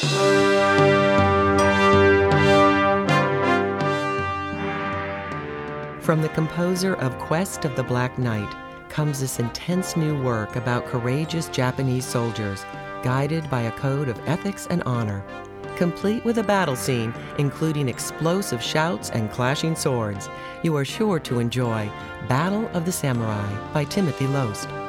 From the composer of Quest of the Black Knight comes this intense new work about courageous Japanese soldiers, guided by a code of ethics and honor, complete with a battle scene including explosive shouts and clashing swords. You are sure to enjoy Battle of the Samurai by Timothy Loest.